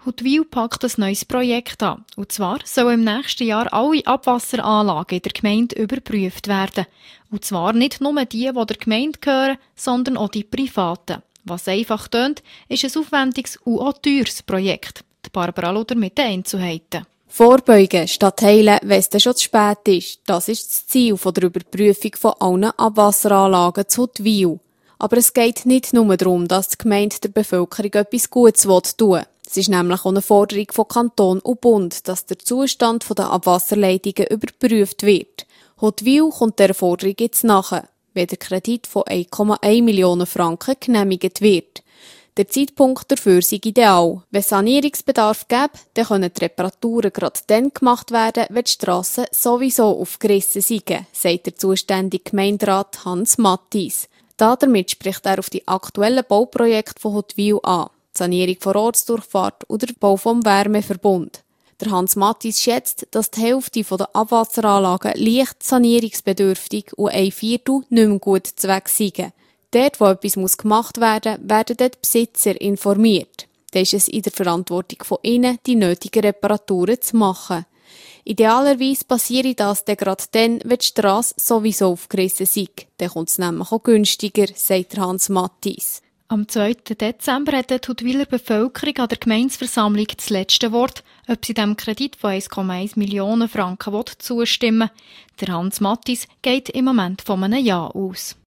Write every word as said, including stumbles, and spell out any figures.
Huttwil packt ein neues Projekt an. Und zwar sollen im nächsten Jahr alle Abwasseranlagen in der Gemeinde überprüft werden. Und zwar nicht nur die, die der Gemeinde gehören, sondern auch die privaten. Was einfach tönt, ist ein aufwendiges und auch teures Projekt. Die Barbara Luder mit den Einzelheiten. Vorbeugen statt heilen, wenn es dann schon zu spät ist. Das ist das Ziel der Überprüfung von allen Abwasseranlagen zu Huttwil. Aber es geht nicht nur darum, dass die Gemeinde der Bevölkerung etwas Gutes tun will. Es ist nämlich auch eine Forderung von Kanton und Bund, dass der Zustand der Abwasserleitungen überprüft wird. Huttwil kommt dieser Forderung jetzt nach, wenn der Kredit von eins Komma eins Millionen Franken genehmigt wird. Der Zeitpunkt dafür sei ideal. Wenn es Sanierungsbedarf gäbe, dann können die Reparaturen gerade dann gemacht werden, wenn die Strassen sowieso aufgerissen sind, sagt der zuständige Gemeinderat Hans Mattis. Damit spricht er auf die aktuellen Bauprojekte von Huttwil an. Die Sanierung der Ortsdurchfahrt oder der Bau vom Wärmeverbund. Der Hans Mattis schätzt, dass die Hälfte der Abwasseranlagen leicht sanierungsbedürftig und ein Viertel nicht mehr gut zu Weg sind. Dort, wo etwas gemacht werden muss, werden die Besitzer informiert. Dann ist es in der Verantwortung von ihnen, die nötigen Reparaturen zu machen. Idealerweise passiere das dann gerade dann, wenn die Strasse sowieso aufgerissen ist. Dann kommt es nämlich auch günstiger, sagt Hans Mattis. Am zweiten Dezember hat die Huttwiler Bevölkerung an der Gemeindeversammlung das letzte Wort, ob sie dem Kredit von eins Komma eins Millionen Franken zustimmen will. Der Hans Mattis geht im Moment von einem Ja aus.